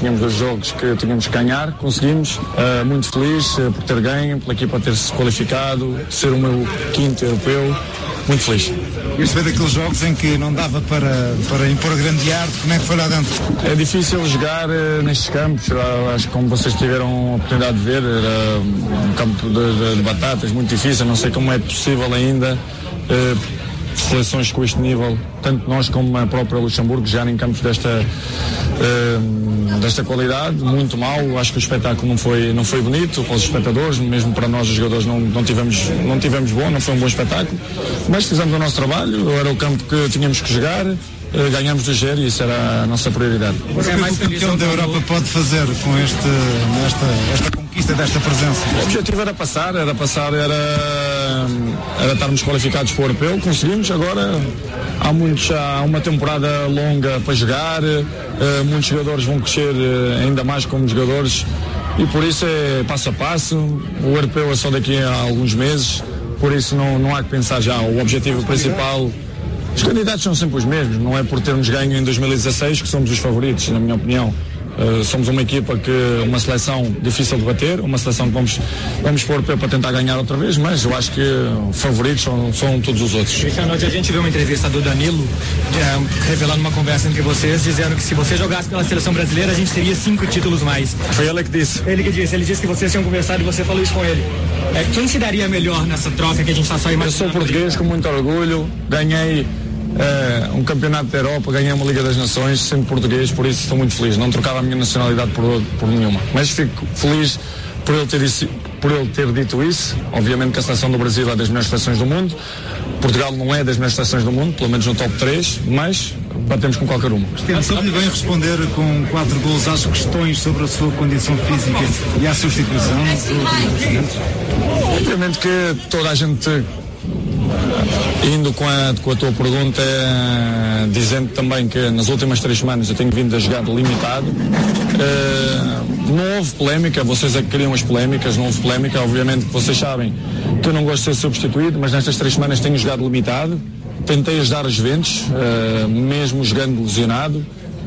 tínhamos 2 jogos que tínhamos que ganhar, conseguimos, muito feliz por ter ganho, pela equipa ter se qualificado, ser o meu 5º europeu, muito feliz. Este foi daqueles jogos em que não dava para impor grande arte. Como é que foi lá dentro? É difícil jogar nestes campos. Acho que como vocês tiveram a oportunidade de ver, era um campo de batatas, muito difícil. Não sei como é possível ainda seleções com este nível, tanto nós como a própria Luxemburgo, jogar em campos desta qualidade, muito mal. Acho que o espetáculo não foi bonito para os espectadores, mesmo para nós os jogadores não tivemos bom, não foi um bom espetáculo, mas fizemos o nosso trabalho, era o campo que tínhamos que jogar, ganhamos 2-0 e isso era a nossa prioridade. O que é mais o campeão da Europa pode fazer com esta conquista desta presença? O objetivo era passar, era estarmos qualificados para o europeu, conseguimos. Agora há uma temporada longa para jogar, muitos jogadores vão crescer ainda mais como jogadores e por isso é passo a passo. O europeu é só daqui a alguns meses, por isso não há que pensar já. O objetivo principal, os candidatos são sempre os mesmos, não é por termos ganho em 2016 que somos os favoritos, na minha opinião. Somos uma equipa uma seleção difícil de bater, uma seleção que vamos para o europeu para tentar ganhar outra vez, mas eu acho que favoritos são todos os outros. Cristiano, hoje a gente viu uma entrevista do Danilo revelando uma conversa entre vocês, dizendo que se você jogasse pela seleção brasileira a gente teria 5 títulos mais. Foi ele que disse. Ele disse que vocês tinham conversado e você falou isso com ele. Quem se daria melhor nessa troca que a gente está só imaginando? Eu sou português com muito orgulho, ganhei um campeonato da Europa, ganhei uma Liga das Nações, sendo português, por isso estou muito feliz. Não trocava a minha nacionalidade por nenhuma, mas fico feliz por ele ter dito isso. Obviamente que a seleção do Brasil é das melhores seleções do mundo, Portugal não é das melhores seleções do mundo, pelo menos no top 3, mas batemos com qualquer uma. Sabe bem responder com 4 gols às questões sobre a sua condição física e à substituição? Obviamente que toda a gente, indo com a tua pergunta, dizendo também que nas últimas 3 semanas eu tenho vindo a jogar limitado. Não houve polémica, vocês é que queriam as polémicas, não houve polémica. Obviamente que vocês sabem que eu não gosto de ser substituído, mas nestas 3 semanas tenho jogado limitado. Tentei ajudar os Juventus, mesmo jogando lesionado.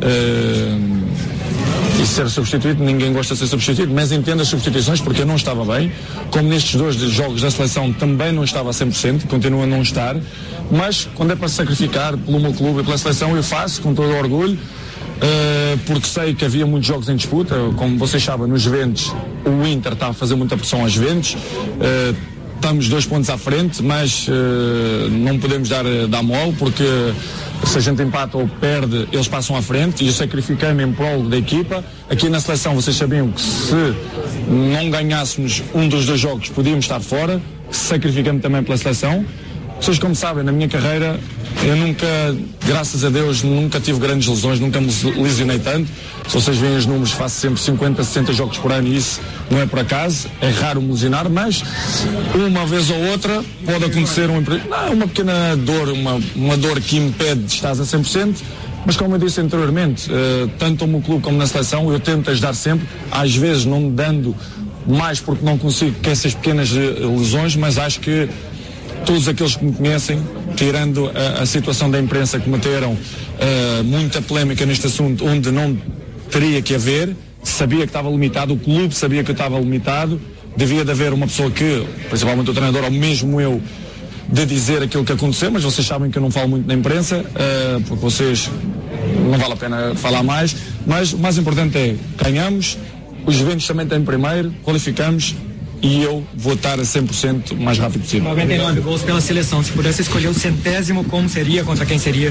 E ser substituído, ninguém gosta de ser substituído, mas entendo as substituições porque eu não estava bem, como nestes 2 jogos da seleção também não estava a 100%, continua a não estar, mas quando é para sacrificar pelo meu clube e pela seleção eu faço com todo o orgulho, porque sei que havia muitos jogos em disputa, como vocês sabem, nos Juventus o Inter está a fazer muita pressão aos Juventus, estamos 2 pontos à frente, mas não podemos dar mole, porque se a gente empata ou perde, eles passam à frente, e eu sacrifiquei-me em prol da equipa. Aqui na seleção vocês sabiam que se não ganhássemos um dos 2 jogos podíamos estar fora, sacrifiquei-me também pela seleção. Vocês, como sabem, na minha carreira eu nunca, graças a Deus, nunca tive grandes lesões, nunca me lesionei tanto. Se vocês veem os números, faço sempre 50, 60 jogos por ano e isso não é por acaso, é raro me lesionar, mas uma vez ou outra pode acontecer uma pequena dor, uma dor que impede de estar a 100%, mas como eu disse anteriormente, tanto no clube como na seleção, eu tento ajudar sempre, às vezes não me dando mais porque não consigo que essas pequenas lesões, mas acho que todos aqueles que me conhecem, tirando a situação da imprensa que meteram muita polémica neste assunto, onde não teria que haver, sabia que estava limitado, o clube sabia que eu estava limitado, devia de haver uma pessoa que, principalmente o treinador, ou mesmo eu, de dizer aquilo que aconteceu, mas vocês sabem que eu não falo muito na imprensa, porque vocês não vale a pena falar mais, mas o mais importante é, ganhamos, os Juventus também têm primeiro, qualificamos, e eu vou estar a 100% o mais rápido possível. 99 gols pela seleção. Se pudesse escolher o 100º, como seria? Contra quem seria?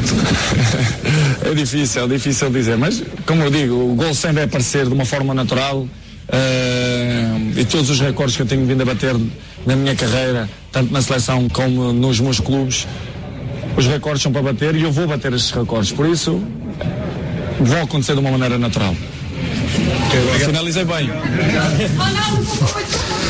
É difícil dizer, mas como eu digo, o gol sempre vai aparecer de uma forma natural, e todos os recordes que eu tenho vindo a bater na minha carreira, tanto na seleção como nos meus clubes, os recordes são para bater e eu vou bater esses recordes, por isso vão acontecer de uma maneira natural. Eu finalizei bem.